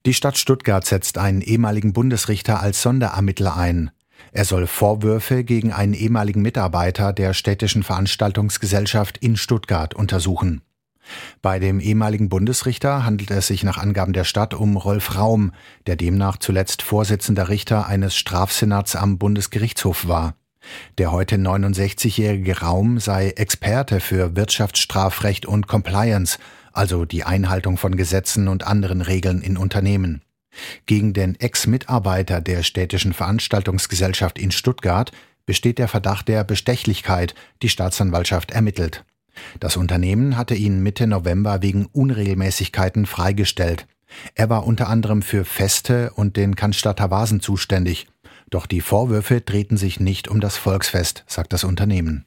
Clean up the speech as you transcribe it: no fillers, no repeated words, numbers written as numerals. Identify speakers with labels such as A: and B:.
A: Die Stadt Stuttgart setzt einen ehemaligen Bundesrichter als Sonderermittler ein. Er soll Vorwürfe gegen einen ehemaligen Mitarbeiter der städtischen Veranstaltungsgesellschaft in Stuttgart untersuchen. Bei dem ehemaligen Bundesrichter handelt es sich nach Angaben der Stadt um Rolf Raum, der demnach zuletzt Vorsitzender Richter eines Strafsenats am Bundesgerichtshof war. Der heute 69-jährige Raum sei Experte für Wirtschaftsstrafrecht und Compliance, also die Einhaltung von Gesetzen und anderen Regeln in Unternehmen. Gegen den Ex-Mitarbeiter der städtischen Veranstaltungsgesellschaft in Stuttgart besteht der Verdacht der Bestechlichkeit, die Staatsanwaltschaft ermittelt. Das Unternehmen hatte ihn Mitte November wegen Unregelmäßigkeiten freigestellt. Er war unter anderem für Feste und den Cannstatter Vasen zuständig. Doch die Vorwürfe drehten sich nicht um das Volksfest, sagt das Unternehmen.